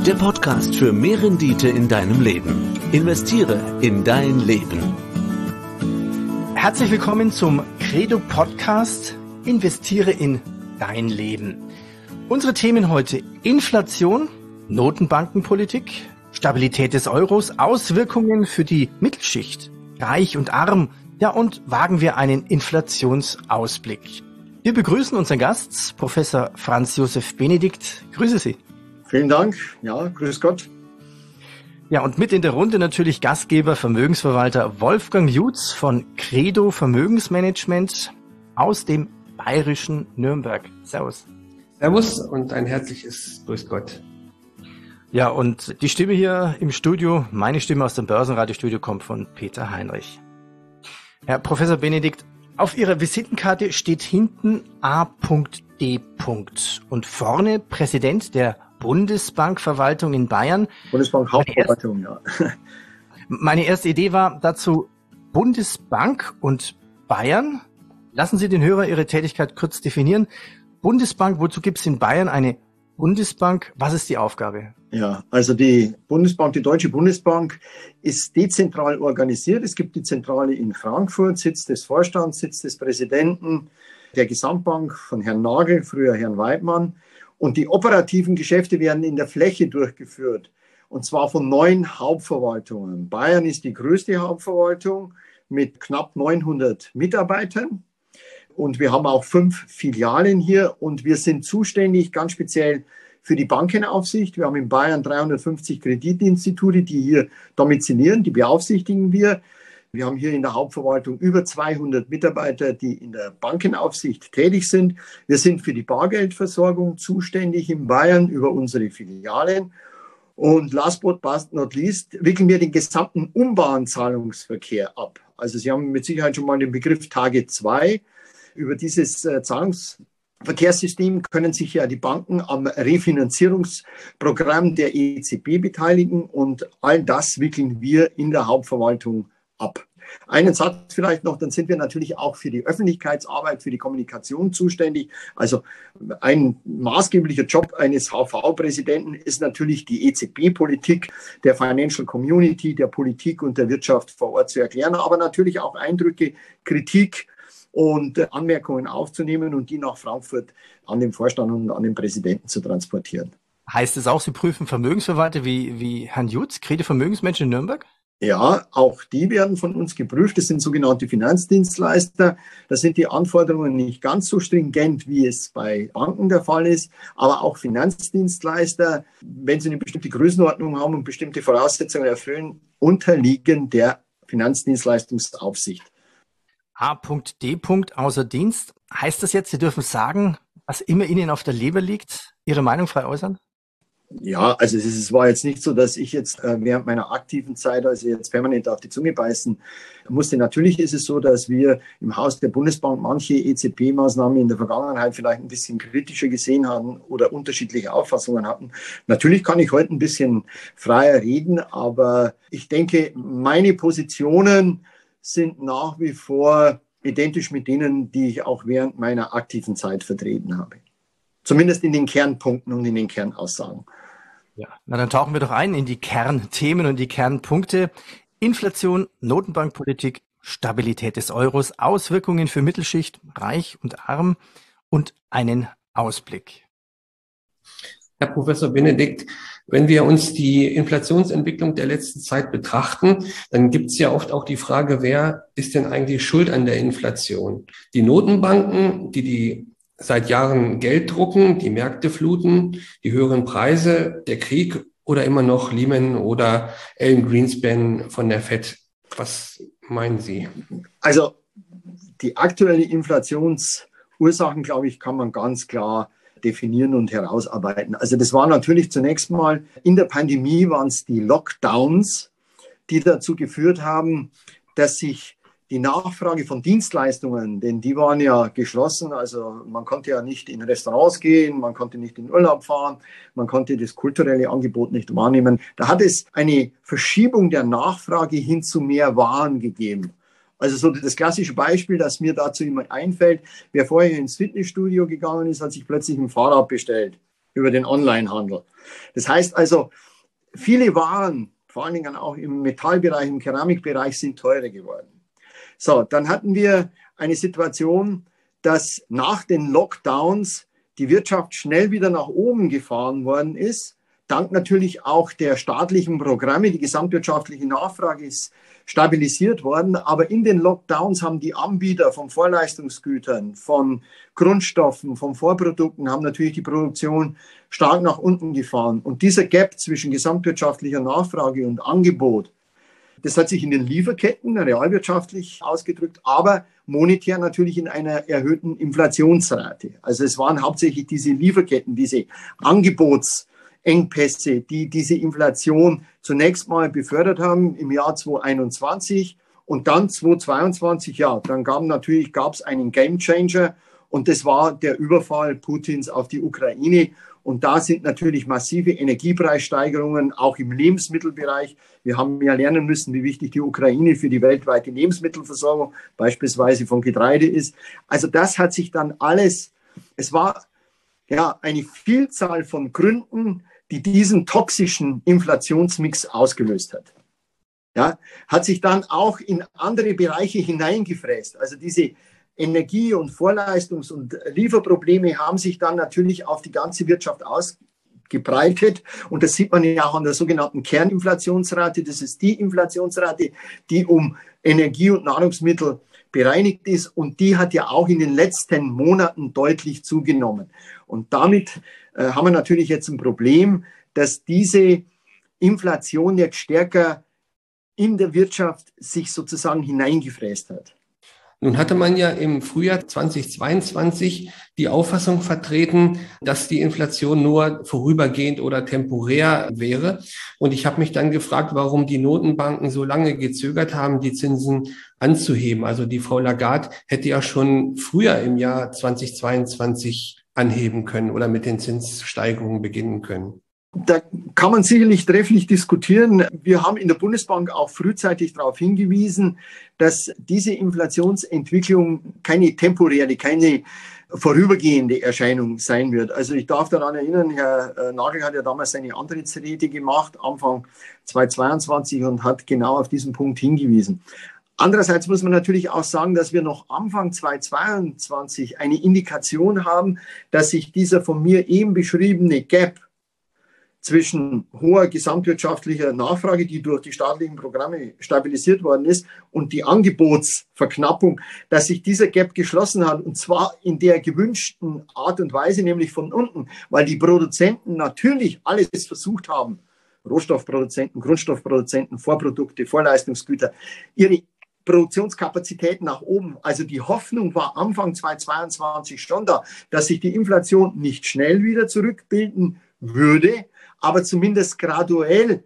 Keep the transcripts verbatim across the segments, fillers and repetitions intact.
Der Podcast für mehr Rendite in deinem Leben. Investiere in dein Leben. Herzlich willkommen zum Credo Podcast. Investiere in dein Leben. Unsere Themen heute: Inflation, Notenbankenpolitik, Stabilität des Euros, Auswirkungen für die Mittelschicht, reich und arm. Ja, und wagen wir einen Inflationsausblick. Wir begrüßen unseren Gast, Professor Franz Josef Benedikt. Grüße Sie. Vielen Dank. Ja, grüß Gott. Ja, und mit in der Runde natürlich Gastgeber, Vermögensverwalter Wolfgang Jutz von Credo Vermögensmanagement aus dem bayerischen Nürnberg. Servus. Servus und ein herzliches Grüß Gott. Ja, und die Stimme hier im Studio, meine Stimme aus dem Börsenradiostudio, kommt von Peter Heinrich. Herr Professor Benedikt, auf Ihrer Visitenkarte steht hinten A D und vorne Präsident der Bundesbankverwaltung in Bayern. Bundesbank Hauptverwaltung, ja. Meine erste Idee war dazu Bundesbank und Bayern. Lassen Sie den Hörer Ihre Tätigkeit kurz definieren. Bundesbank, wozu gibt es in Bayern eine Bundesbank? Was ist die Aufgabe? Ja, also die Bundesbank, die Deutsche Bundesbank ist dezentral organisiert. Es gibt die Zentrale in Frankfurt, Sitz des Vorstands, Sitz des Präsidenten der Gesamtbank von Herrn Nagel, früher Herrn Weidmann. Und die operativen Geschäfte werden in der Fläche durchgeführt, und zwar von neun Hauptverwaltungen. Bayern ist die größte Hauptverwaltung mit knapp neunhundert Mitarbeitern. Und wir haben auch fünf Filialen hier, und wir sind zuständig ganz speziell für die Bankenaufsicht. Wir haben in Bayern dreihundertfünfzig Kreditinstitute, die hier domizilieren, die beaufsichtigen wir. Wir haben hier in der Hauptverwaltung über zweihundert Mitarbeiter, die in der Bankenaufsicht tätig sind. Wir sind für die Bargeldversorgung zuständig in Bayern über unsere Filialen. Und last but not least wickeln wir den gesamten Umbahnzahlungsverkehr ab. Also Sie haben mit Sicherheit schon mal den Begriff Tage zwei. Über dieses äh, Zahlungsverkehrssystem können sich ja die Banken am Refinanzierungsprogramm der E Z B beteiligen, und all das wickeln wir in der Hauptverwaltung ab. Einen Satz vielleicht noch, dann sind wir natürlich auch für die Öffentlichkeitsarbeit, für die Kommunikation zuständig. Also ein maßgeblicher Job eines H V-Präsidenten ist natürlich die E Z B-Politik der Financial Community, der Politik und der Wirtschaft vor Ort zu erklären, aber natürlich auch Eindrücke, Kritik und Anmerkungen aufzunehmen und die nach Frankfurt an den Vorstand und an den Präsidenten zu transportieren. Heißt es auch, Sie prüfen Vermögensverwalter wie, wie Herrn Jutz, Credo Vermögensmenschen in Nürnberg? Ja, auch die werden von uns geprüft. Das sind sogenannte Finanzdienstleister. Da sind die Anforderungen nicht ganz so stringent, wie es bei Banken der Fall ist. Aber auch Finanzdienstleister, wenn sie eine bestimmte Größenordnung haben und bestimmte Voraussetzungen erfüllen, unterliegen der Finanzdienstleistungsaufsicht. A D außer Dienst. Heißt das jetzt, Sie dürfen sagen, was immer Ihnen auf der Leber liegt, Ihre Meinung frei äußern? Ja, also es, ist, es war jetzt nicht so, dass ich jetzt äh, während meiner aktiven Zeit, also jetzt permanent auf die Zunge beißen musste. Natürlich ist es so, dass wir im Haus der Bundesbank manche E Z B-Maßnahmen in der Vergangenheit vielleicht ein bisschen kritischer gesehen haben oder unterschiedliche Auffassungen hatten. Natürlich kann ich heute ein bisschen freier reden, aber ich denke, meine Positionen sind nach wie vor identisch mit denen, die ich auch während meiner aktiven Zeit vertreten habe. Zumindest in den Kernpunkten und in den Kernaussagen. Ja, na dann tauchen wir doch ein in die Kernthemen und die Kernpunkte. Inflation, Notenbankpolitik, Stabilität des Euros, Auswirkungen für Mittelschicht, reich und arm und einen Ausblick. Herr Professor Benedikt, wenn wir uns die Inflationsentwicklung der letzten Zeit betrachten, dann gibt es ja oft auch die Frage, wer ist denn eigentlich schuld an der Inflation? Die Notenbanken, die die seit Jahren Geld drucken, die Märkte fluten, die höheren Preise, der Krieg oder immer noch Lehman oder Alan Greenspan von der Fed. Was meinen Sie? Also die aktuelle Inflationsursachen, glaube ich, kann man ganz klar definieren und herausarbeiten. Also das war natürlich zunächst mal, in der Pandemie waren es die Lockdowns, die dazu geführt haben, dass sich die Nachfrage von Dienstleistungen, denn die waren ja geschlossen, also man konnte ja nicht in Restaurants gehen, man konnte nicht in Urlaub fahren, man konnte das kulturelle Angebot nicht wahrnehmen. Da hat es eine Verschiebung der Nachfrage hin zu mehr Waren gegeben. Also so das klassische Beispiel, das mir dazu immer einfällt, wer vorher ins Fitnessstudio gegangen ist, hat sich plötzlich ein Fahrrad bestellt. über den Onlinehandel. Das heißt also, viele Waren, vor allen Dingen auch im Metallbereich, im Keramikbereich, sind teurer geworden. So, dann hatten wir eine Situation, dass nach den Lockdowns die Wirtschaft schnell wieder nach oben gefahren worden ist. Dank natürlich auch der staatlichen Programme, die gesamtwirtschaftliche Nachfrage ist stabilisiert worden. Aber in den Lockdowns haben die Anbieter von Vorleistungsgütern, von Grundstoffen, von Vorprodukten, haben natürlich die Produktion stark nach unten gefahren. Und dieser Gap zwischen gesamtwirtschaftlicher Nachfrage und Angebot, das hat sich in den Lieferketten realwirtschaftlich ausgedrückt, aber monetär natürlich in einer erhöhten Inflationsrate. Also es waren hauptsächlich diese Lieferketten, diese Angebotsengpässe, die diese Inflation zunächst mal befördert haben im Jahr zweitausendeinundzwanzig und dann zweitausendzweiundzwanzig, ja, dann gab natürlich gab es einen Gamechanger und das war der Überfall Putins auf die Ukraine. Und da sind natürlich massive Energiepreissteigerungen, auch im Lebensmittelbereich. Wir haben ja lernen müssen, wie wichtig die Ukraine für die weltweite Lebensmittelversorgung, beispielsweise von Getreide, ist. Also das hat sich dann alles, es war ja eine Vielzahl von Gründen, die diesen toxischen Inflationsmix ausgelöst hat. Ja, hat sich dann auch in andere Bereiche hineingefräst. Also diese Energie- und Vorleistungs- und Lieferprobleme haben sich dann natürlich auf die ganze Wirtschaft ausgebreitet. Und das sieht man ja auch an der sogenannten Kerninflationsrate. Das ist die Inflationsrate, die um Energie und Nahrungsmittel bereinigt ist. Und die hat ja auch in den letzten Monaten deutlich zugenommen. Und damit äh, haben wir natürlich jetzt ein Problem, dass diese Inflation jetzt stärker in der Wirtschaft sich sozusagen hineingefräst hat. Nun hatte man ja im Frühjahr zweitausendzweiundzwanzig die Auffassung vertreten, dass die Inflation nur vorübergehend oder temporär wäre. Und ich habe mich dann gefragt, warum die Notenbanken so lange gezögert haben, die Zinsen anzuheben. Also die Frau Lagarde hätte ja schon früher im Jahr zweitausendzweiundzwanzig anheben können oder mit den Zinssteigerungen beginnen können. Da kann man sicherlich trefflich diskutieren. Wir haben in der Bundesbank auch frühzeitig darauf hingewiesen, dass diese Inflationsentwicklung keine temporäre, keine vorübergehende Erscheinung sein wird. Also ich darf daran erinnern, Herr Nagel hat ja damals seine Antrittsrede gemacht, Anfang zweitausendzweiundzwanzig, und hat genau auf diesen Punkt hingewiesen. Andererseits muss man natürlich auch sagen, dass wir noch Anfang zweitausendzweiundzwanzig eine Indikation haben, dass sich dieser von mir eben beschriebene Gap zwischen hoher gesamtwirtschaftlicher Nachfrage, die durch die staatlichen Programme stabilisiert worden ist, und die Angebotsverknappung, dass sich dieser Gap geschlossen hat, und zwar in der gewünschten Art und Weise, nämlich von unten, weil die Produzenten natürlich alles versucht haben, Rohstoffproduzenten, Grundstoffproduzenten, Vorprodukte, Vorleistungsgüter, ihre Produktionskapazitäten nach oben. Also die Hoffnung war Anfang zweitausendzweiundzwanzig schon da, dass sich die Inflation nicht schnell wieder zurückbilden würde, aber zumindest graduell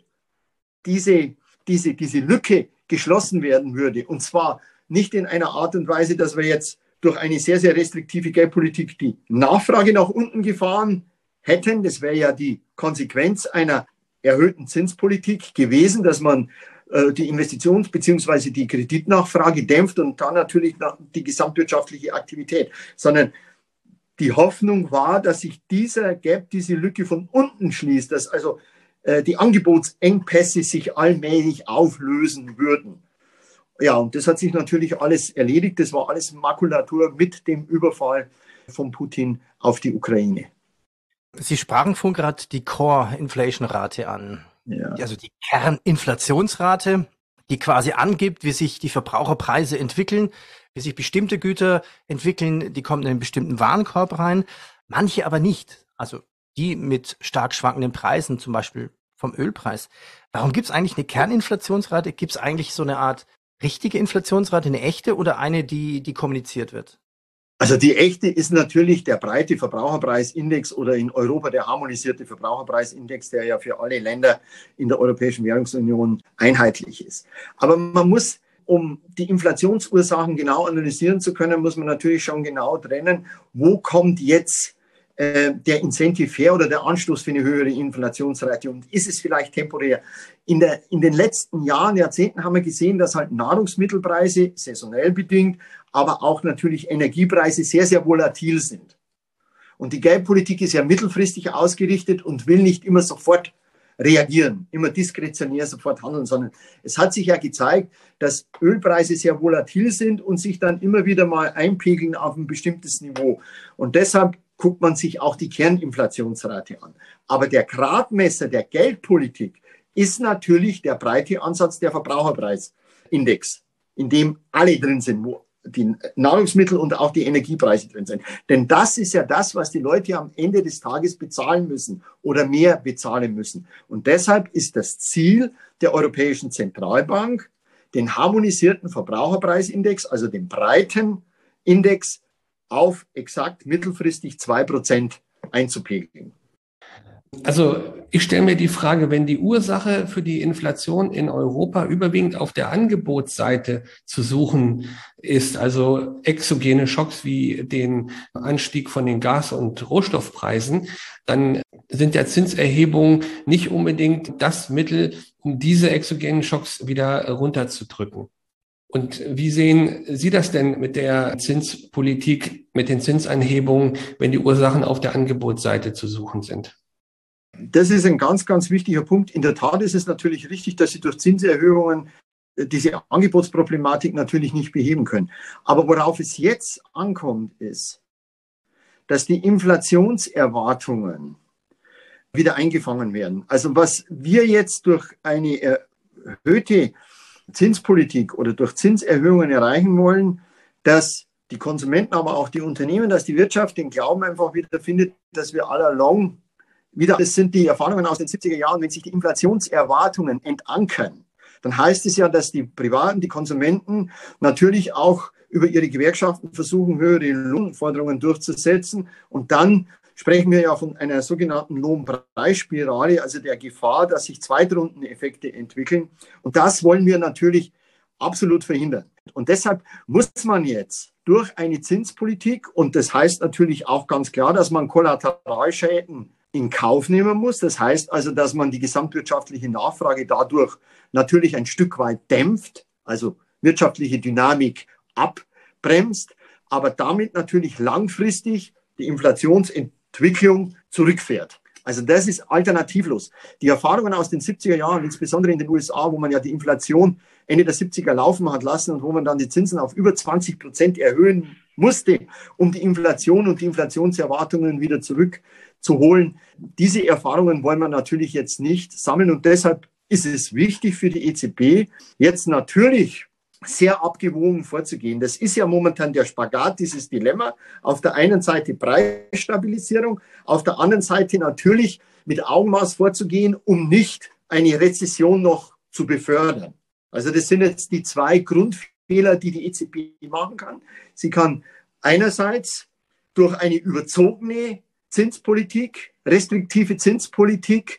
diese, diese, diese Lücke geschlossen werden würde. Und zwar nicht in einer Art und Weise, dass wir jetzt durch eine sehr, sehr restriktive Geldpolitik die Nachfrage nach unten gefahren hätten. Das wäre ja die Konsequenz einer erhöhten Zinspolitik gewesen, dass man äh, die Investitions- bzw. die Kreditnachfrage dämpft und dann natürlich die gesamtwirtschaftliche Aktivität, sondern die Hoffnung war, dass sich dieser Gap, diese Lücke von unten schließt, dass also äh, die Angebotsengpässe sich allmählich auflösen würden. Ja, und das hat sich natürlich alles erledigt. Das war alles Makulatur mit dem Überfall von Putin auf die Ukraine. Sie sprachen vorhin gerade die Core-Inflation-Rate an. Ja. Also die Kerninflationsrate, die quasi angibt, wie sich die Verbraucherpreise entwickeln, wie sich bestimmte Güter entwickeln, die kommen in einen bestimmten Warenkorb rein, manche aber nicht. Also die mit stark schwankenden Preisen, zum Beispiel vom Ölpreis. Warum gibt es eigentlich eine Kerninflationsrate? Gibt es eigentlich so eine Art richtige Inflationsrate, eine echte oder eine, die, die kommuniziert wird? Also die echte ist natürlich der breite Verbraucherpreisindex oder in Europa der harmonisierte Verbraucherpreisindex, der ja für alle Länder in der Europäischen Währungsunion einheitlich ist. Aber man muss, um die Inflationsursachen genau analysieren zu können, muss man natürlich schon genau trennen, wo kommt jetzt äh, der Incentive her oder der Anstoß für eine höhere Inflationsrate, und ist es vielleicht temporär? In, der, in den letzten Jahren, Jahrzehnten haben wir gesehen, dass halt Nahrungsmittelpreise saisonell bedingt, aber auch natürlich Energiepreise sehr, sehr volatil sind. Und die Geldpolitik ist ja mittelfristig ausgerichtet und will nicht immer sofort reagieren, immer diskretionär sofort handeln, sondern es hat sich ja gezeigt, dass Ölpreise sehr volatil sind und sich dann immer wieder mal einpegeln auf ein bestimmtes Niveau. Und deshalb guckt man sich auch die Kerninflationsrate an. Aber der Gradmesser der Geldpolitik ist natürlich der breite Ansatz der Verbraucherpreisindex, in dem alle drin sind, wo die Nahrungsmittel und auch die Energiepreise drin sind. Denn das ist ja das, was die Leute am Ende des Tages bezahlen müssen oder mehr bezahlen müssen. Und deshalb ist das Ziel der Europäischen Zentralbank, den harmonisierten Verbraucherpreisindex, also den breiten Index, auf exakt mittelfristig zwei Prozent einzupegeln. Also ich stelle mir die Frage, wenn die Ursache für die Inflation in Europa überwiegend auf der Angebotsseite zu suchen ist, also exogene Schocks wie den Anstieg von den Gas- und Rohstoffpreisen, dann sind ja Zinserhebungen nicht unbedingt das Mittel, um diese exogenen Schocks wieder runterzudrücken. Und wie sehen Sie das denn mit der Zinspolitik, mit den Zinsanhebungen, wenn die Ursachen auf der Angebotsseite zu suchen sind? Das ist ein ganz, ganz wichtiger Punkt. In der Tat ist es natürlich richtig, dass Sie durch Zinserhöhungen diese Angebotsproblematik natürlich nicht beheben können. Aber worauf es jetzt ankommt, ist, dass die Inflationserwartungen wieder eingefangen werden. Also was wir jetzt durch eine erhöhte Zinspolitik oder durch Zinserhöhungen erreichen wollen, dass die Konsumenten, aber auch die Unternehmen, dass die Wirtschaft den Glauben einfach wieder findet, dass wir all along wieder, das sind die Erfahrungen aus den siebziger Jahren, wenn sich die Inflationserwartungen entankern, dann heißt es ja, dass die Privaten, die Konsumenten natürlich auch über ihre Gewerkschaften versuchen, höhere Lohnforderungen durchzusetzen. Und dann sprechen wir ja von einer sogenannten Lohnpreisspirale, also der Gefahr, dass sich Zweitrundeneffekte entwickeln. Und das wollen wir natürlich absolut verhindern. Und deshalb muss man jetzt durch eine Zinspolitik, und das heißt natürlich auch ganz klar, dass man Kollateralschäden in Kauf nehmen muss. Das heißt also, dass man die gesamtwirtschaftliche Nachfrage dadurch natürlich ein Stück weit dämpft, also wirtschaftliche Dynamik abbremst, aber damit natürlich langfristig die Inflationsentwicklung zurückfährt. Also das ist alternativlos. Die Erfahrungen aus den siebziger Jahren, insbesondere in den U S A, wo man ja die Inflation Ende der siebziger laufen hat lassen und wo man dann die Zinsen auf über zwanzig Prozent erhöhen musste, um die Inflation und die Inflationserwartungen wieder zurückzuholen. Diese Erfahrungen wollen wir natürlich jetzt nicht sammeln und deshalb ist es wichtig für die E Z B, jetzt natürlich sehr abgewogen vorzugehen. Das ist ja momentan der Spagat, dieses Dilemma. Auf der einen Seite Preisstabilisierung, auf der anderen Seite natürlich mit Augenmaß vorzugehen, um nicht eine Rezession noch zu befördern. Also das sind jetzt die zwei Grundfehler, die die E Z B machen kann. Sie kann einerseits durch eine überzogene Zinspolitik, restriktive Zinspolitik,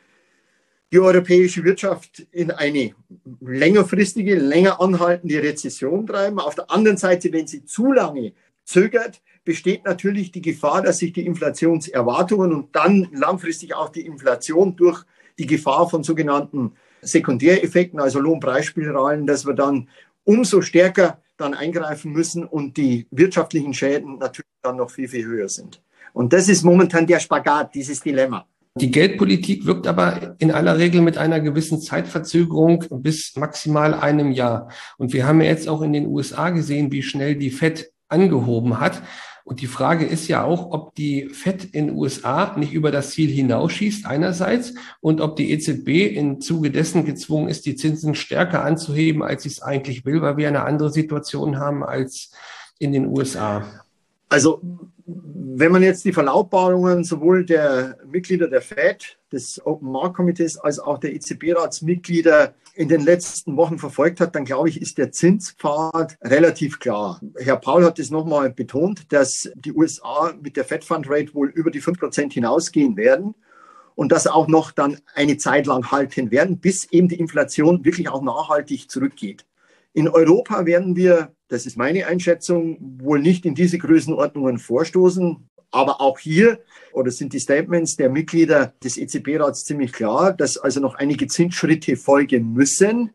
die europäische Wirtschaft in eine längerfristige, länger anhaltende Rezession treiben. Auf der anderen Seite, wenn sie zu lange zögert, besteht natürlich die Gefahr, dass sich die Inflationserwartungen und dann langfristig auch die Inflation durch die Gefahr von sogenannten Sekundäreffekten, also Lohnpreisspiralen, dass wir dann umso stärker dann eingreifen müssen und die wirtschaftlichen Schäden natürlich dann noch viel, viel höher sind. Und das ist momentan der Spagat, dieses Dilemma. Die Geldpolitik wirkt aber in aller Regel mit einer gewissen Zeitverzögerung bis maximal einem Jahr. Und wir haben ja jetzt auch in den U S A gesehen, wie schnell die Fed angehoben hat. Und die Frage ist ja auch, ob die Fed in den U S A nicht über das Ziel hinausschießt einerseits und ob die E Z B im Zuge dessen gezwungen ist, die Zinsen stärker anzuheben, als sie es eigentlich will, weil wir eine andere Situation haben als in den U S A. Also wenn man jetzt die Verlautbarungen sowohl der Mitglieder der Fed, des Open Market Komitees, als auch der E Z B-Ratsmitglieder in den letzten Wochen verfolgt hat, dann glaube ich, ist der Zinspfad relativ klar. Herr Paul hat es nochmal betont, dass die U S A mit der Fed Fund Rate wohl über die fünf Prozent hinausgehen werden und das auch noch dann eine Zeit lang halten werden, bis eben die Inflation wirklich auch nachhaltig zurückgeht. In Europa werden wir, das ist meine Einschätzung, wohl nicht in diese Größenordnungen vorstoßen. Aber auch hier, oder sind die Statements der Mitglieder des E Z B-Rats ziemlich klar, dass also noch einige Zinsschritte folgen müssen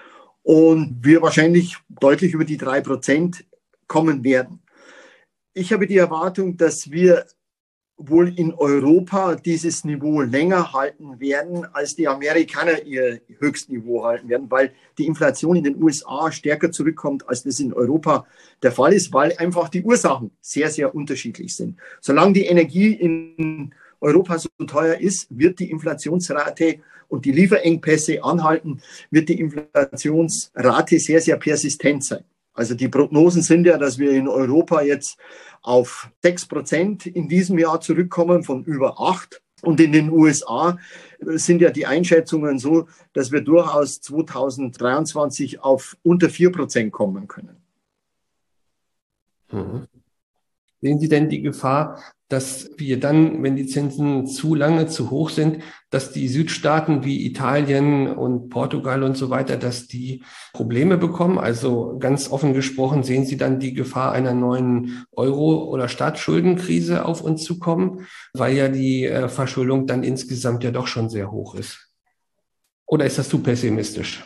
und wir wahrscheinlich deutlich über die drei Prozent kommen werden. Ich habe die Erwartung, dass wir wohl in Europa dieses Niveau länger halten werden, als die Amerikaner ihr Höchstniveau halten werden, weil die Inflation in den U S A stärker zurückkommt, als das in Europa der Fall ist, weil einfach die Ursachen sehr, sehr unterschiedlich sind. Solange die Energie in Europa so teuer ist, wird die Inflationsrate und die Lieferengpässe anhalten, wird die Inflationsrate sehr, sehr persistent sein. Also die Prognosen sind ja, dass wir in Europa jetzt auf sechs Prozent in diesem Jahr zurückkommen von über acht. Und in den U S A sind ja die Einschätzungen so, dass wir durchaus zweitausenddreiundzwanzig auf unter vier Prozent kommen können. Mhm. Sehen Sie denn die Gefahr, dass wir dann, wenn die Zinsen zu lange zu hoch sind, dass die Südstaaten wie Italien und Portugal und so weiter, dass die Probleme bekommen? Also ganz offen gesprochen, sehen Sie dann die Gefahr einer neuen Euro- oder Staatsschuldenkrise auf uns zukommen, weil ja die äh, Verschuldung dann insgesamt ja doch schon sehr hoch ist? Oder ist das zu pessimistisch?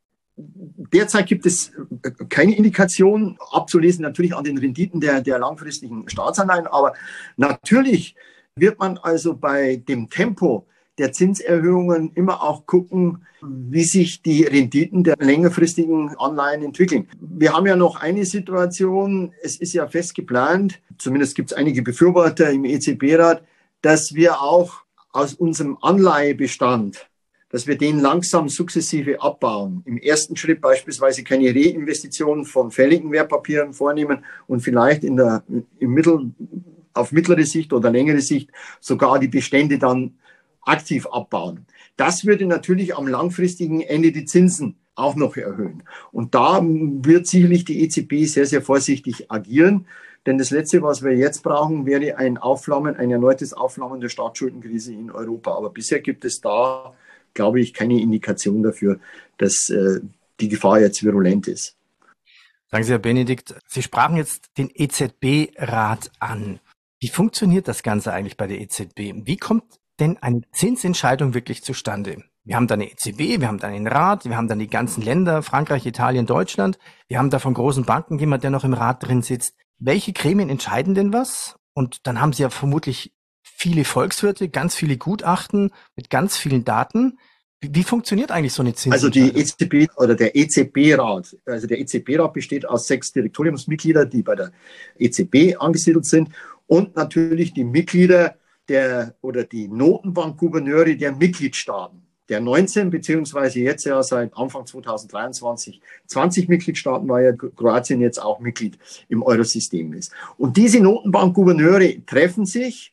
Derzeit gibt es keine Indikation, abzulesen natürlich an den Renditen der, der langfristigen Staatsanleihen. Aber natürlich wird man also bei dem Tempo der Zinserhöhungen immer auch gucken, wie sich die Renditen der längerfristigen Anleihen entwickeln. Wir haben ja noch eine Situation, es ist ja fest geplant, zumindest gibt es einige Befürworter im E Z B-Rat, dass wir auch aus unserem Anleihebestand, dass wir den langsam sukzessive abbauen. Im ersten Schritt beispielsweise keine Reinvestitionen von fälligen Wertpapieren vornehmen und vielleicht in der, im Mittel, auf mittlere Sicht oder längere Sicht sogar die Bestände dann aktiv abbauen. Das würde natürlich am langfristigen Ende die Zinsen auch noch erhöhen. Und da wird sicherlich die E Z B sehr, sehr vorsichtig agieren. Denn das Letzte, was wir jetzt brauchen, wäre ein Aufflammen, ein erneutes Aufflammen der Staatsschuldenkrise in Europa. Aber bisher gibt es da, glaube ich, keine Indikation dafür, dass äh, die Gefahr jetzt virulent ist. Sagen Sie, Herr Benedikt, Sie sprachen jetzt den E Z B-Rat an. Wie funktioniert das Ganze eigentlich bei der E Z B? Wie kommt denn eine Zinsentscheidung wirklich zustande? Wir haben dann eine E Z B, wir haben dann den Rat, wir haben dann die ganzen Länder, Frankreich, Italien, Deutschland. Wir haben da von großen Banken jemand, der noch im Rat drin sitzt. Welche Gremien entscheiden denn was? Und dann haben Sie ja vermutlich viele Volkswirte, ganz viele Gutachten mit ganz vielen Daten. Wie, wie funktioniert eigentlich so eine Zinsentscheidung? Also die E Z B oder der E Z B-Rat, also der E Z B-Rat besteht aus sechs Direktoriumsmitgliedern, die bei der E Z B angesiedelt sind und natürlich die Mitglieder der oder die Notenbankgouverneure der Mitgliedstaaten. Der neunzehn beziehungsweise jetzt ja seit Anfang zweitausenddreiundzwanzig zwanzig Mitgliedstaaten, weil ja Kroatien jetzt auch Mitglied im Eurosystem ist. Und diese Notenbankgouverneure treffen sich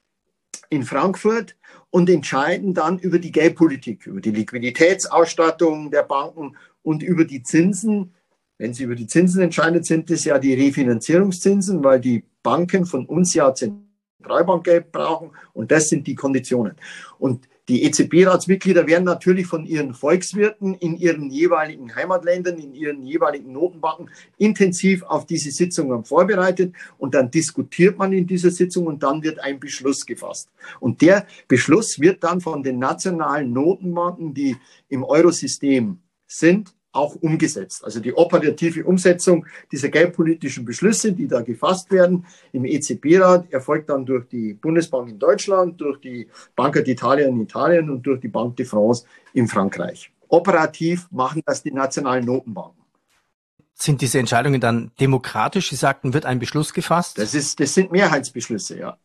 in Frankfurt und entscheiden dann über die Geldpolitik, über die Liquiditätsausstattung der Banken und über die Zinsen. Wenn sie über die Zinsen entscheidet, sind es ja die Refinanzierungszinsen, weil die Banken von uns ja Zentralbankgeld brauchen und das sind die Konditionen. Und die E Z B-Ratsmitglieder werden natürlich von ihren Volkswirten in ihren jeweiligen Heimatländern, in ihren jeweiligen Notenbanken intensiv auf diese Sitzungen vorbereitet und dann diskutiert man in dieser Sitzung und dann wird ein Beschluss gefasst. Und der Beschluss wird dann von den nationalen Notenbanken, die im Eurosystem sind, auch umgesetzt. Also die operative Umsetzung dieser geldpolitischen Beschlüsse, die da gefasst werden im E Z B-Rat, erfolgt dann durch die Bundesbank in Deutschland, durch die Banca d'Italia in Italien und durch die Banque de France in Frankreich. Operativ machen das die nationalen Notenbanken. Sind diese Entscheidungen dann demokratisch? Sie sagten, wird ein Beschluss gefasst? Das ist, das sind Mehrheitsbeschlüsse, ja.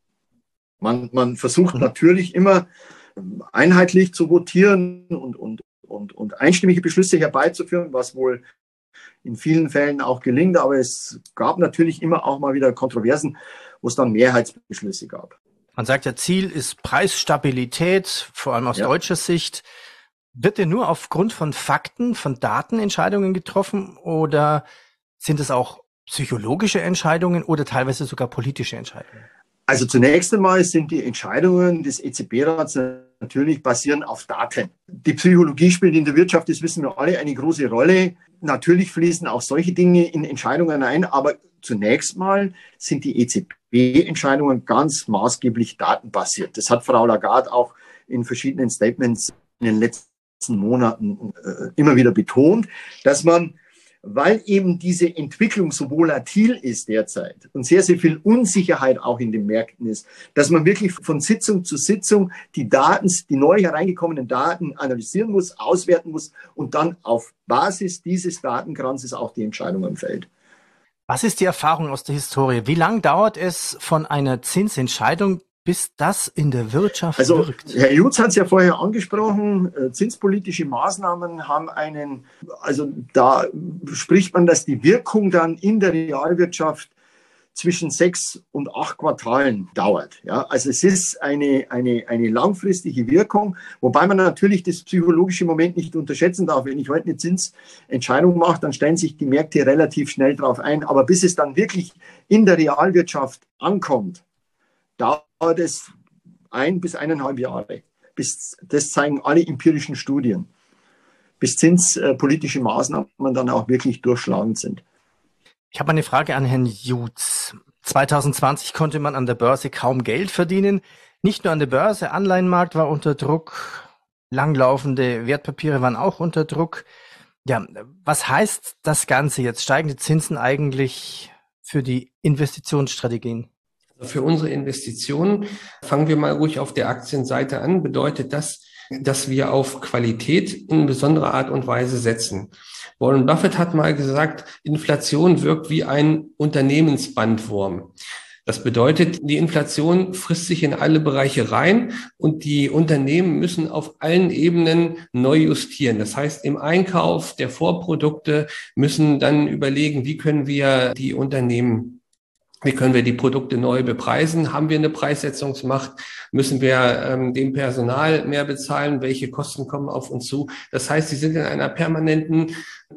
Man, man versucht mhm. natürlich immer einheitlich zu votieren und, und Und, und einstimmige Beschlüsse herbeizuführen, was wohl in vielen Fällen auch gelingt. Aber es gab natürlich immer auch mal wieder Kontroversen, wo es dann Mehrheitsbeschlüsse gab. Man sagt ja, Ziel ist Preisstabilität, vor allem aus ja. deutscher Sicht. Wird denn nur aufgrund von Fakten, von Daten Entscheidungen getroffen oder sind es auch psychologische Entscheidungen oder teilweise sogar politische Entscheidungen? Also zunächst einmal sind die Entscheidungen des E Z B-Rats natürlich basieren auf Daten. Die Psychologie spielt in der Wirtschaft, das wissen wir alle, eine große Rolle. Natürlich fließen auch solche Dinge in Entscheidungen ein, aber zunächst mal sind die E Z B-Entscheidungen ganz maßgeblich datenbasiert. Das hat Frau Lagarde auch in verschiedenen Statements in den letzten Monaten äh, immer wieder betont, dass man weil eben diese Entwicklung so volatil ist derzeit und sehr, sehr viel Unsicherheit auch in den Märkten ist, dass man wirklich von Sitzung zu Sitzung die Daten, die neu hereingekommenen Daten analysieren muss, auswerten muss und dann auf Basis dieses Datenkranzes auch die Entscheidungen fällt. Was ist die Erfahrung aus der Historie? Wie lange dauert es von einer Zinsentscheidung, bis das in der Wirtschaft also, wirkt? Herr Jutz hat es ja vorher angesprochen, zinspolitische Maßnahmen haben einen, also da spricht man, dass die Wirkung dann in der Realwirtschaft zwischen sechs und acht Quartalen dauert. Ja, also es ist eine, eine, eine langfristige Wirkung, wobei man natürlich das psychologische Moment nicht unterschätzen darf. Wenn ich heute eine Zinsentscheidung mache, dann stellen sich die Märkte relativ schnell drauf ein. Aber bis es dann wirklich in der Realwirtschaft ankommt, dauert es ein bis eineinhalb Jahre. Bis, das zeigen alle empirischen Studien, bis zinspolitische Maßnahmen dann auch wirklich durchschlagend sind. Ich habe eine Frage an Herrn Jutz. zwanzig zwanzig konnte man an der Börse kaum Geld verdienen. Nicht nur an der Börse, Anleihenmarkt war unter Druck, langlaufende Wertpapiere waren auch unter Druck. Ja, was heißt das Ganze jetzt? Steigende Zinsen eigentlich für die Investitionsstrategien? Für unsere Investitionen, fangen wir mal ruhig auf der Aktienseite an, bedeutet das, dass wir auf Qualität in besonderer Art und Weise setzen. Warren Buffett hat mal gesagt, Inflation wirkt wie ein Unternehmensbandwurm. Das bedeutet, die Inflation frisst sich in alle Bereiche rein und die Unternehmen müssen auf allen Ebenen neu justieren. Das heißt, im Einkauf der Vorprodukte müssen dann überlegen, wie können wir die Unternehmen Wie können wir die Produkte neu bepreisen? Haben wir eine Preissetzungsmacht? Müssen wir ähm, dem Personal mehr bezahlen? Welche Kosten kommen auf uns zu? Das heißt, sie sind in einer permanenten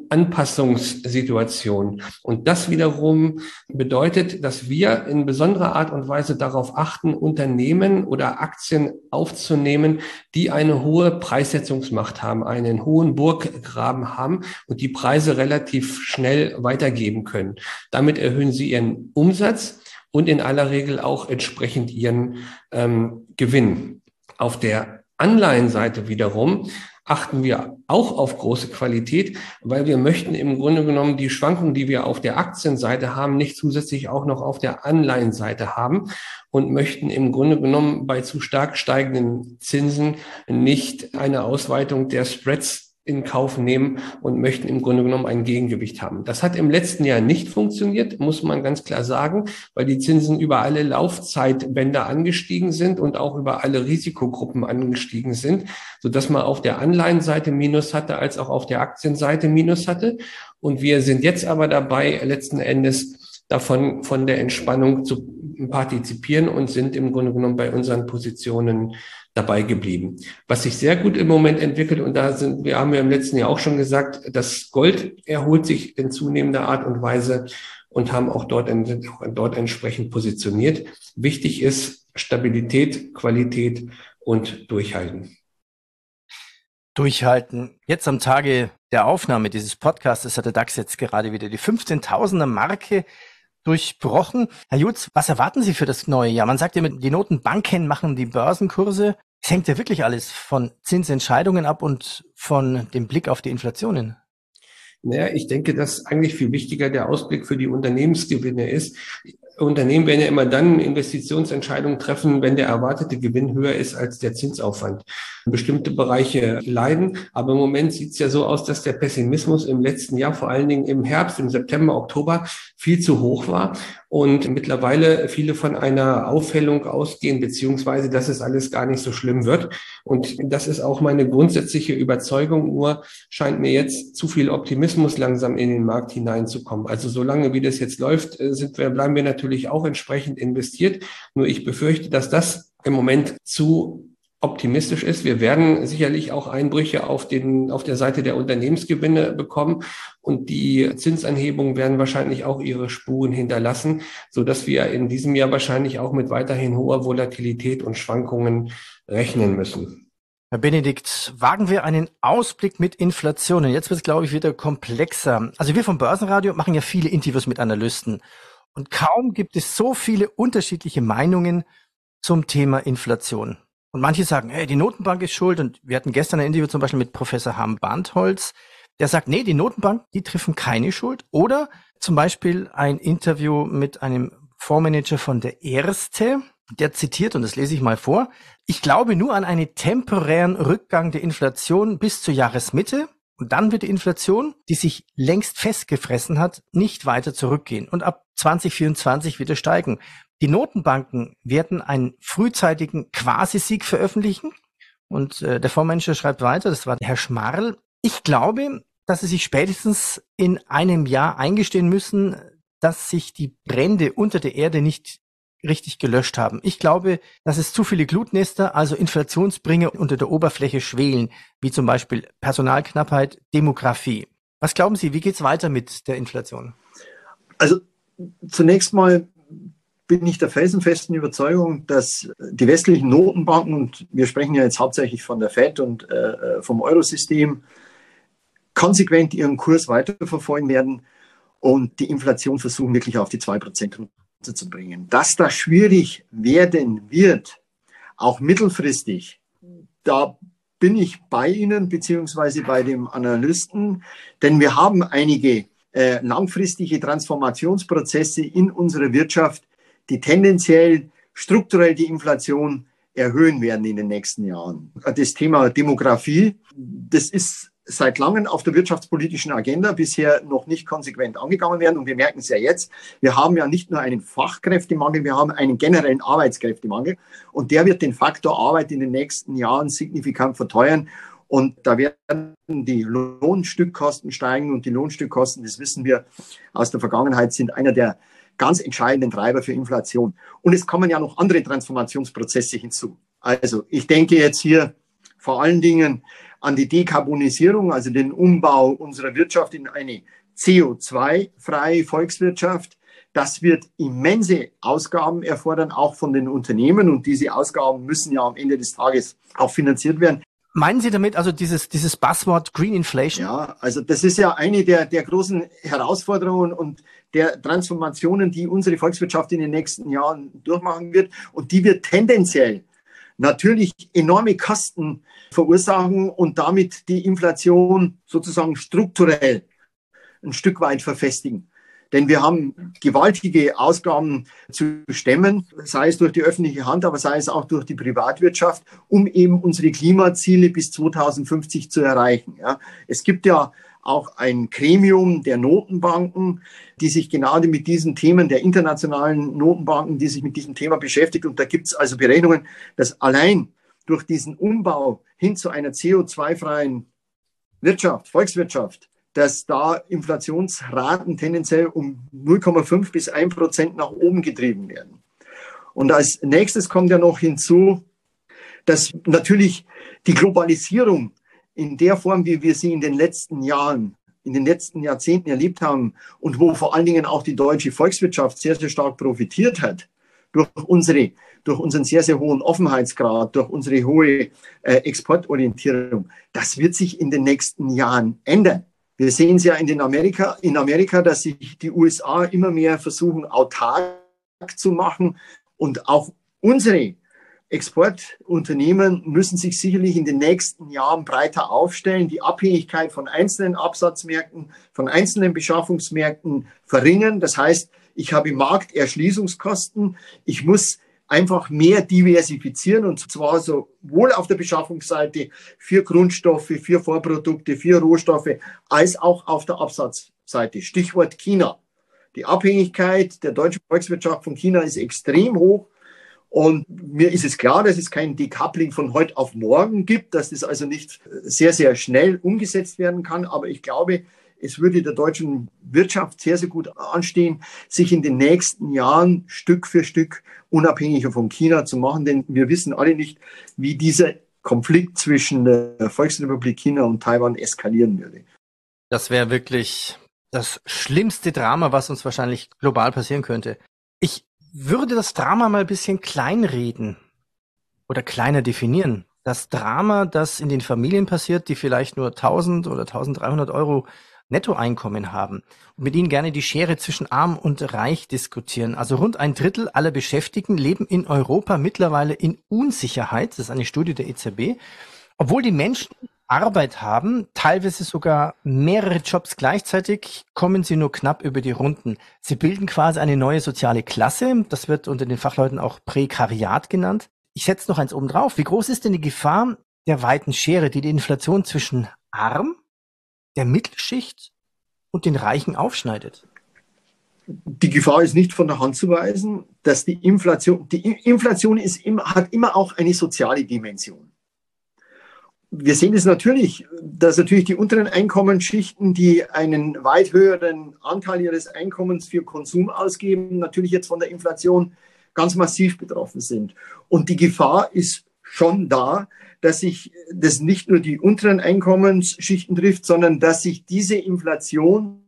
Anpassungssituation. Und das wiederum bedeutet, dass wir in besonderer Art und Weise darauf achten, Unternehmen oder Aktien aufzunehmen, die eine hohe Preissetzungsmacht haben, einen hohen Burggraben haben und die Preise relativ schnell weitergeben können. Damit erhöhen sie ihren Umsatz und in aller Regel auch entsprechend ihren ähm, Gewinn. Auf der Anleihenseite wiederum achten wir auch auf große Qualität, weil wir möchten im Grunde genommen die Schwankungen, die wir auf der Aktienseite haben, nicht zusätzlich auch noch auf der Anleihenseite haben und möchten im Grunde genommen bei zu stark steigenden Zinsen nicht eine Ausweitung der Spreads in Kauf nehmen und möchten im Grunde genommen ein Gegengewicht haben. Das hat im letzten Jahr nicht funktioniert, muss man ganz klar sagen, weil die Zinsen über alle Laufzeitbänder angestiegen sind und auch über alle Risikogruppen angestiegen sind, sodass man auf der Anleihenseite Minus hatte, als auch auf der Aktienseite Minus hatte. Und wir sind jetzt aber dabei, letzten Endes davon von der Entspannung zu partizipieren und sind im Grunde genommen bei unseren Positionen dabei geblieben. Was sich sehr gut im Moment entwickelt, und da sind wir, haben wir im letzten Jahr auch schon gesagt, das Gold erholt sich in zunehmender Art und Weise und haben auch dort, sind auch dort entsprechend positioniert. Wichtig ist Stabilität, Qualität und Durchhalten. Durchhalten. Jetzt am Tage der Aufnahme dieses Podcasts hat der DAX jetzt gerade wieder die fünfzehntausender Marke durchbrochen. Herr Jutz, was erwarten Sie für das neue Jahr? Man sagt ja, die Notenbanken machen die Börsenkurse. Es hängt ja wirklich alles von Zinsentscheidungen ab und von dem Blick auf die Inflationen. Naja, ich denke, dass eigentlich viel wichtiger der Ausblick für die Unternehmensgewinne ist. Unternehmen werden ja immer dann Investitionsentscheidungen treffen, wenn der erwartete Gewinn höher ist als der Zinsaufwand. Bestimmte Bereiche leiden, aber im Moment sieht es ja so aus, dass der Pessimismus im letzten Jahr, vor allen Dingen im Herbst, im September, Oktober, viel zu hoch war und mittlerweile viele von einer Aufhellung ausgehen, beziehungsweise dass es alles gar nicht so schlimm wird. Und das ist auch meine grundsätzliche Überzeugung, nur scheint mir jetzt zu viel Optimismus langsam in den Markt hineinzukommen. Also solange wie das jetzt läuft, sind wir, bleiben wir natürlich auch entsprechend investiert. Nur ich befürchte, dass das im Moment zu optimistisch ist. Wir werden sicherlich auch Einbrüche auf den, auf der Seite der Unternehmensgewinne bekommen und die Zinsanhebungen werden wahrscheinlich auch ihre Spuren hinterlassen, so dass wir in diesem Jahr wahrscheinlich auch mit weiterhin hoher Volatilität und Schwankungen rechnen müssen. Herr Benedikt, wagen wir einen Ausblick mit Inflationen. Jetzt wird es, glaube ich, wieder komplexer. Also wir vom Börsenradio machen ja viele Interviews mit Analysten und kaum gibt es so viele unterschiedliche Meinungen zum Thema Inflation. Und manche sagen, hey, die Notenbank ist schuld. Und wir hatten gestern ein Interview zum Beispiel mit Professor Harm Bandholz. der sagt, nee, die Notenbank, die treffen keine Schuld. Oder zum Beispiel ein Interview mit einem Fondsmanager von der Erste, der zitiert, und das lese ich mal vor: Ich glaube nur an einen temporären Rückgang der Inflation bis zur Jahresmitte. Und dann wird die Inflation, die sich längst festgefressen hat, nicht weiter zurückgehen und ab zwanzig vierundzwanzig wieder steigen. Die Notenbanken werden einen frühzeitigen Quasi-Sieg veröffentlichen. Und äh, der Fondsmanager schreibt weiter, das war Herr Schmarl: Ich glaube, dass sie sich spätestens in einem Jahr eingestehen müssen, dass sich die Brände unter der Erde nicht richtig gelöscht haben. Ich glaube, dass es zu viele Glutnester, also Inflationsbringer unter der Oberfläche schwelen, wie zum Beispiel Personalknappheit, Demografie. Was glauben Sie, wie geht's weiter mit der Inflation? Also zunächst mal bin ich der felsenfesten Überzeugung, dass die westlichen Notenbanken, und wir sprechen ja jetzt hauptsächlich von der Fed und äh, vom Eurosystem, konsequent ihren Kurs weiterverfolgen werden und die Inflation versuchen wirklich auf die zwei Prozent zu bringen. Dass das schwierig werden wird, auch mittelfristig, da bin ich bei Ihnen beziehungsweise bei dem Analysten, denn wir haben einige äh, langfristige Transformationsprozesse in unserer Wirtschaft, die tendenziell strukturell die Inflation erhöhen werden in den nächsten Jahren. Das Thema Demografie, das ist seit langem auf der wirtschaftspolitischen Agenda bisher noch nicht konsequent angegangen werden. Und wir merken es ja jetzt, wir haben ja nicht nur einen Fachkräftemangel, wir haben einen generellen Arbeitskräftemangel. Und der wird den Faktor Arbeit in den nächsten Jahren signifikant verteuern. Und da werden die Lohnstückkosten steigen. Und die Lohnstückkosten, das wissen wir aus der Vergangenheit, sind einer der ganz entscheidenden Treiber für Inflation. Und es kommen ja noch andere Transformationsprozesse hinzu. Also ich denke jetzt hier vor allen Dingen an die Dekarbonisierung, also den Umbau unserer Wirtschaft in eine C O zwei freie Volkswirtschaft. Das wird immense Ausgaben erfordern, auch von den Unternehmen. Und diese Ausgaben müssen ja am Ende des Tages auch finanziert werden. Meinen Sie damit also dieses, dieses Buzzword Green Inflation? Ja, also das ist ja eine der, der großen Herausforderungen und der Transformationen, die unsere Volkswirtschaft in den nächsten Jahren durchmachen wird. Und die wird tendenziell natürlich enorme Kosten verursachen und damit die Inflation sozusagen strukturell ein Stück weit verfestigen. Denn wir haben gewaltige Ausgaben zu stemmen, sei es durch die öffentliche Hand, aber sei es auch durch die Privatwirtschaft, um eben unsere Klimaziele bis zweitausendfünfzig zu erreichen. Ja, es gibt ja auch ein Gremium der Notenbanken, die sich genau mit diesen Themen, der internationalen Notenbanken, die sich mit diesem Thema beschäftigt. Und da gibt es also Berechnungen, dass allein durch diesen Umbau hin zu einer C O zwei freien Wirtschaft, Volkswirtschaft, dass da Inflationsraten tendenziell um null Komma fünf bis ein Prozent nach oben getrieben werden. Und als nächstes kommt ja noch hinzu, dass natürlich die Globalisierung in der Form, wie wir sie in den letzten Jahren, in den letzten Jahrzehnten erlebt haben und wo vor allen Dingen auch die deutsche Volkswirtschaft sehr, sehr stark profitiert hat, durch unsere, durch unseren sehr, sehr hohen Offenheitsgrad, durch unsere hohe äh, Exportorientierung, das wird sich in den nächsten Jahren ändern. Wir sehen es ja in den Amerika, in Amerika, dass sich die U S A immer mehr versuchen, autark zu machen. Und auch unsere Exportunternehmen müssen sich sicherlich in den nächsten Jahren breiter aufstellen, die Abhängigkeit von einzelnen Absatzmärkten, von einzelnen Beschaffungsmärkten verringern. Das heißt, ich habe Markterschließungskosten. Ich muss einfach mehr diversifizieren, und zwar sowohl auf der Beschaffungsseite für Grundstoffe, für Vorprodukte, für Rohstoffe, als auch auf der Absatzseite. Stichwort China. Die Abhängigkeit der deutschen Volkswirtschaft von China ist extrem hoch. Und mir ist es klar, dass es kein Decoupling von heute auf morgen gibt, dass das also nicht sehr, sehr schnell umgesetzt werden kann. Aber ich glaube, es würde der deutschen Wirtschaft sehr, sehr gut anstehen, sich in den nächsten Jahren Stück für Stück unabhängiger von China zu machen. Denn wir wissen alle nicht, wie dieser Konflikt zwischen der Volksrepublik China und Taiwan eskalieren würde. Das wäre wirklich das schlimmste Drama, was uns wahrscheinlich global passieren könnte. Ich würde das Drama mal ein bisschen kleinreden oder kleiner definieren. Das Drama, das in den Familien passiert, die vielleicht nur tausend oder tausenddreihundert Euro Nettoeinkommen haben und mit ihnen gerne die Schere zwischen Arm und Reich diskutieren. Also rund ein Drittel aller Beschäftigten leben in Europa mittlerweile in Unsicherheit. Das ist eine Studie der E Z B. Obwohl die Menschen Arbeit haben, teilweise sogar mehrere Jobs gleichzeitig, kommen sie nur knapp über die Runden. Sie bilden quasi eine neue soziale Klasse. Das wird unter den Fachleuten auch Prekariat genannt. Ich setze noch eins oben drauf. Wie groß ist denn die Gefahr der weiten Schere, die die Inflation zwischen arm, der Mittelschicht und den Reichen aufschneidet? Die Gefahr ist nicht von der Hand zu weisen, dass die Inflation, die Inflation ist immer, hat immer auch eine soziale Dimension. Wir sehen es natürlich, dass natürlich die unteren Einkommensschichten, die einen weit höheren Anteil ihres Einkommens für Konsum ausgeben, natürlich jetzt von der Inflation ganz massiv betroffen sind. Und die Gefahr ist schon da, dass sich das nicht nur die unteren Einkommensschichten trifft, sondern dass sich diese Inflation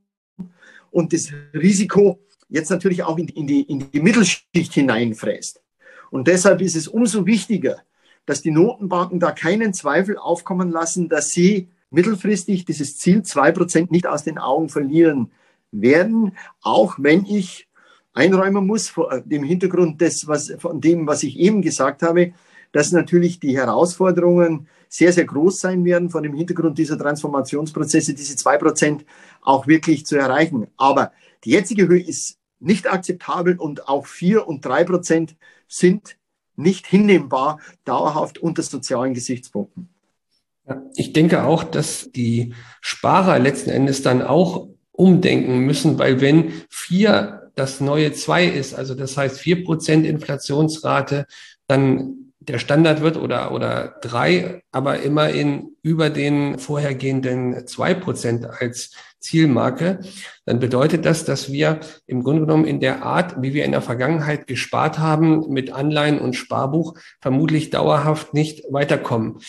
und das Risiko jetzt natürlich auch in die, in die, in die Mittelschicht hineinfräst. Und deshalb ist es umso wichtiger, dass die Notenbanken da keinen Zweifel aufkommen lassen, dass sie mittelfristig dieses Ziel zwei Prozent nicht aus den Augen verlieren werden, auch wenn ich einräumen muss, vor dem Hintergrund des, was, von dem, was ich eben gesagt habe, dass natürlich die Herausforderungen sehr, sehr groß sein werden, vor dem Hintergrund dieser Transformationsprozesse, diese zwei Prozent auch wirklich zu erreichen. Aber die jetzige Höhe ist nicht akzeptabel und auch vier und drei Prozent sind nicht hinnehmbar, dauerhaft unter sozialen Gesichtspunkten. Ja, ich denke auch, dass die Sparer letzten Endes dann auch umdenken müssen, weil wenn vier das neue zwei ist, also das heißt vier Prozent Inflationsrate, dann der Standard wird oder, oder drei, aber immerhin über den vorhergehenden zwei Prozent als Zielmarke, dann bedeutet das, dass wir im Grunde genommen in der Art, wie wir in der Vergangenheit gespart haben, mit Anleihen und Sparbuch vermutlich dauerhaft nicht weiterkommen.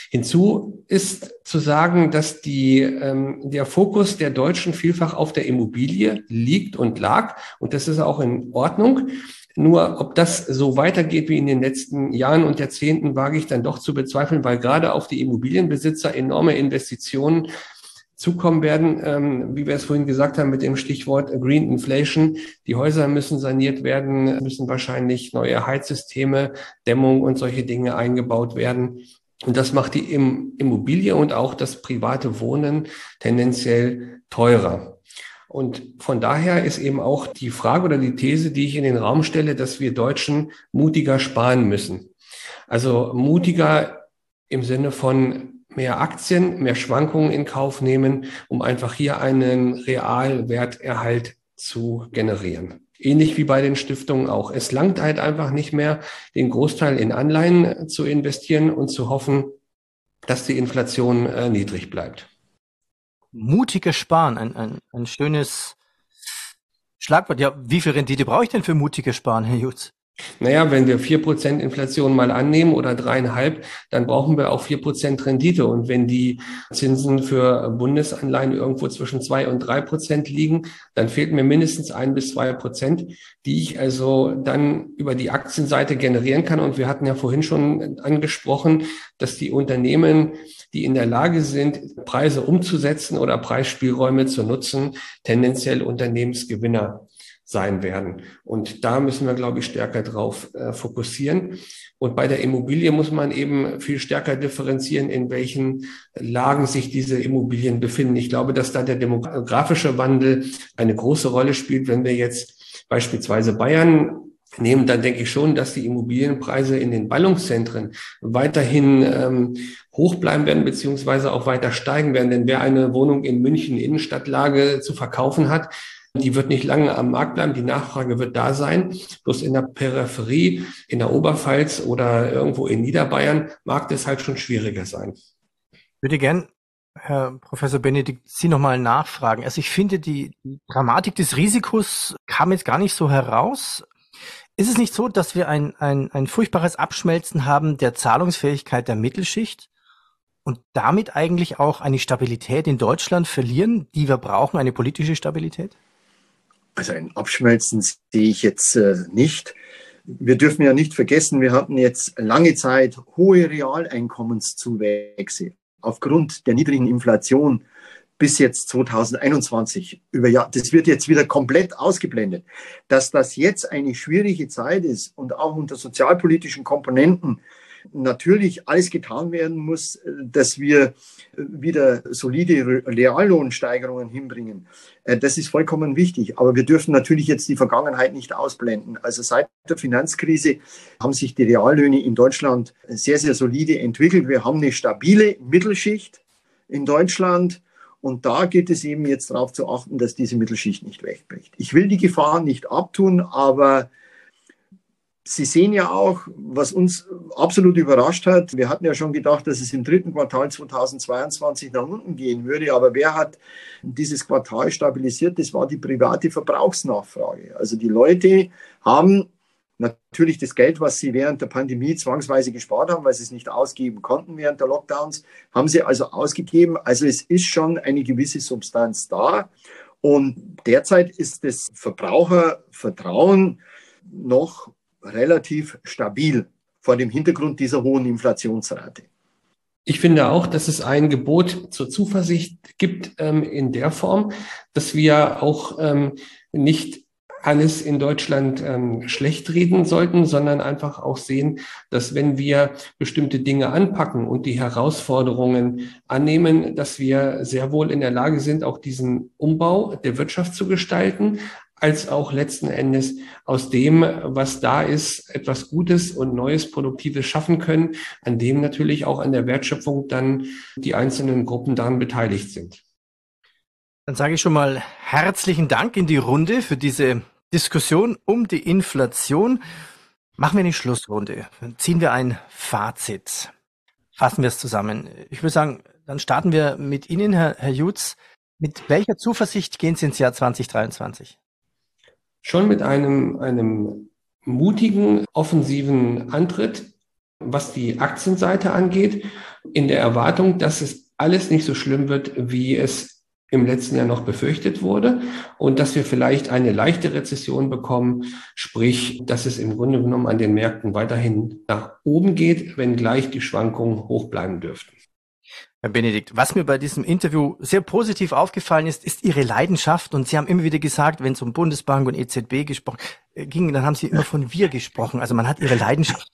Hinzu ist zu sagen, dass die, ähm, der Fokus der Deutschen vielfach auf der Immobilie liegt und lag. Und das ist auch in Ordnung. Nur ob das so weitergeht wie in den letzten Jahren und Jahrzehnten, wage ich dann doch zu bezweifeln, weil gerade auf die Immobilienbesitzer enorme Investitionen zukommen werden, ähm, wie wir es vorhin gesagt haben mit dem Stichwort Green Inflation. Die Häuser müssen saniert werden, müssen wahrscheinlich neue Heizsysteme, Dämmung und solche Dinge eingebaut werden. Und das macht die Immobilie und auch das private Wohnen tendenziell teurer. Und von daher ist eben auch die Frage oder die These, die ich in den Raum stelle, dass wir Deutschen mutiger sparen müssen. Also mutiger im Sinne von mehr Aktien, mehr Schwankungen in Kauf nehmen, um einfach hier einen Realwerterhalt zu generieren. Ähnlich wie bei den Stiftungen auch. Es langt halt einfach nicht mehr, den Großteil in Anleihen zu investieren und zu hoffen, dass die Inflation äh, niedrig bleibt. Mutiger Sparen, ein, ein, ein schönes Schlagwort. Ja, wie viel Rendite brauche ich denn für mutiges Sparen, Herr Jutz? Naja, wenn wir vier Prozent Inflation mal annehmen oder dreieinhalb, dann brauchen wir auch vier Prozent Rendite. Und wenn die Zinsen für Bundesanleihen irgendwo zwischen zwei und drei Prozent liegen, dann fehlt mir mindestens ein bis zwei Prozent, die ich also dann über die Aktienseite generieren kann. Und wir hatten ja vorhin schon angesprochen, dass die Unternehmen, die in der Lage sind, Preise umzusetzen oder Preisspielräume zu nutzen, tendenziell Unternehmensgewinner sein werden. Und da müssen wir, glaube ich, stärker drauf äh, fokussieren. Und bei der Immobilie muss man eben viel stärker differenzieren, in welchen Lagen sich diese Immobilien befinden. Ich glaube, dass da der demografische Wandel eine große Rolle spielt. Wenn wir jetzt beispielsweise Bayern nehmen, dann denke ich schon, dass die Immobilienpreise in den Ballungszentren weiterhin ähm, hoch bleiben werden, beziehungsweise auch weiter steigen werden. Denn wer eine Wohnung in München Innenstadtlage zu verkaufen hat, die wird nicht lange am Markt bleiben, die Nachfrage wird da sein. Bloß in der Peripherie, in der Oberpfalz oder irgendwo in Niederbayern mag das halt schon schwieriger sein. Ich würde gern, Herr Professor Benedikt, Sie nochmal nachfragen. Also ich finde, die, die Dramatik des Risikos kam jetzt gar nicht so heraus. Ist es nicht so, dass wir ein, ein, ein furchtbares Abschmelzen haben der Zahlungsfähigkeit der Mittelschicht und damit eigentlich auch eine Stabilität in Deutschland verlieren, die wir brauchen, eine politische Stabilität? Also ein Abschmelzen sehe ich jetzt äh, nicht. Wir dürfen ja nicht vergessen, wir hatten jetzt lange Zeit hohe Realeinkommenszuwächse aufgrund der niedrigen Inflation bis jetzt zweitausendeinundzwanzig. Über Jahr, das wird jetzt wieder komplett ausgeblendet. Dass das jetzt eine schwierige Zeit ist und auch unter sozialpolitischen Komponenten natürlich alles getan werden muss, dass wir wieder solide Reallohnsteigerungen hinbringen. Das ist vollkommen wichtig. Aber wir dürfen natürlich jetzt die Vergangenheit nicht ausblenden. Also seit der Finanzkrise haben sich die Reallöhne in Deutschland sehr, sehr solide entwickelt. Wir haben eine stabile Mittelschicht in Deutschland. Und da geht es eben jetzt darauf zu achten, dass diese Mittelschicht nicht wegbricht. Ich will die Gefahr nicht abtun, aber Sie sehen ja auch, was uns absolut überrascht hat. Wir hatten ja schon gedacht, dass es im dritten Quartal zweitausendzweiundzwanzig nach unten gehen würde. Aber wer hat dieses Quartal stabilisiert? Das war die private Verbrauchsnachfrage. Also die Leute haben natürlich das Geld, was sie während der Pandemie zwangsweise gespart haben, weil sie es nicht ausgeben konnten während der Lockdowns, haben sie also ausgegeben. Also es ist schon eine gewisse Substanz da. Und derzeit ist das Verbrauchervertrauen noch relativ stabil vor dem Hintergrund dieser hohen Inflationsrate. Ich finde auch, dass es ein Gebot zur Zuversicht gibt ähm, in der Form, dass wir auch ähm, nicht alles in Deutschland ähm, schlecht reden sollten, sondern einfach auch sehen, dass wenn wir bestimmte Dinge anpacken und die Herausforderungen annehmen, dass wir sehr wohl in der Lage sind, auch diesen Umbau der Wirtschaft zu gestalten, als auch letzten Endes aus dem, was da ist, etwas Gutes und Neues, Produktives schaffen können, an dem natürlich auch an der Wertschöpfung dann die einzelnen Gruppen daran beteiligt sind. Dann sage ich schon mal herzlichen Dank in die Runde für diese Diskussion um die Inflation. Machen wir eine Schlussrunde. Ziehen wir ein Fazit. Fassen wir es zusammen. Ich würde sagen, dann starten wir mit Ihnen, Herr, Herr Jutz. Mit welcher Zuversicht gehen Sie ins Jahr zwanzig dreiundzwanzig? Schon mit einem, einem mutigen, offensiven Antritt, was die Aktienseite angeht, in der Erwartung, dass es alles nicht so schlimm wird, wie es im letzten Jahr noch befürchtet wurde und dass wir vielleicht eine leichte Rezession bekommen, sprich, dass es im Grunde genommen an den Märkten weiterhin nach oben geht, wenngleich die Schwankungen hoch bleiben dürften. Herr Benedikt, was mir bei diesem Interview sehr positiv aufgefallen ist, ist Ihre Leidenschaft. Und Sie haben immer wieder gesagt, wenn es um Bundesbank und E Z B gesprochen äh, ging, dann haben Sie immer von wir gesprochen. Also man hat Ihre Leidenschaft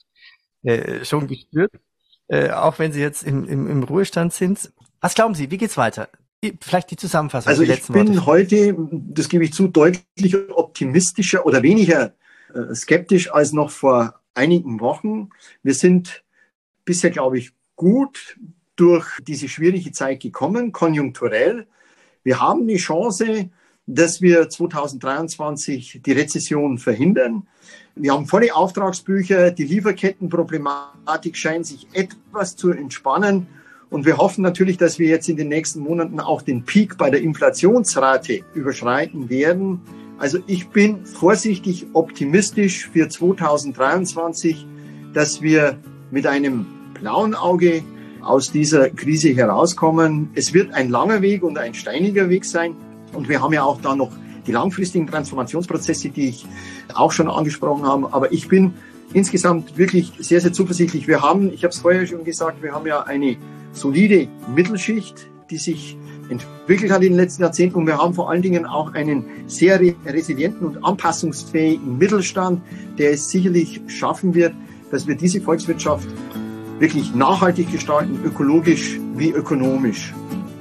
äh, schon gespürt, äh, auch wenn Sie jetzt im, im, im Ruhestand sind. Was glauben Sie, wie geht's weiter? Vielleicht die Zusammenfassung. Also die ich bin Worte. heute, das gebe ich zu, deutlich optimistischer oder weniger äh, skeptisch als noch vor einigen Wochen. Wir sind bisher, glaube ich, gut durch diese schwierige Zeit gekommen, konjunkturell. Wir haben die Chance, dass wir zweitausenddreiundzwanzig die Rezession verhindern. Wir haben volle Auftragsbücher, die Lieferkettenproblematik scheint sich etwas zu entspannen. Und wir hoffen natürlich, dass wir jetzt in den nächsten Monaten auch den Peak bei der Inflationsrate überschreiten werden. Also ich bin vorsichtig optimistisch für zweitausenddreiundzwanzig, dass wir mit einem blauen Auge aus dieser Krise herauskommen. Es wird ein langer Weg und ein steiniger Weg sein. Und wir haben ja auch da noch die langfristigen Transformationsprozesse, die ich auch schon angesprochen habe. Aber ich bin insgesamt wirklich sehr, sehr zuversichtlich. Wir haben, ich habe es vorher schon gesagt, wir haben ja eine solide Mittelschicht, die sich entwickelt hat in den letzten Jahrzehnten. Und wir haben vor allen Dingen auch einen sehr resilienten und anpassungsfähigen Mittelstand, der es sicherlich schaffen wird, dass wir diese Volkswirtschaft wirklich nachhaltig gestalten, ökologisch wie ökonomisch.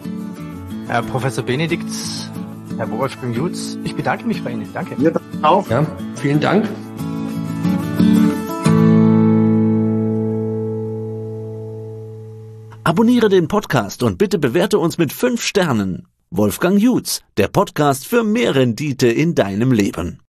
Herr Professor Benedikt, Herr Wolfgang Jutz, ich bedanke mich bei Ihnen. Danke. Ja, auch. Ja, vielen Dank. Abonniere den Podcast und bitte bewerte uns mit fünf Sternen. Wolfgang Jutz, der Podcast für mehr Rendite in deinem Leben.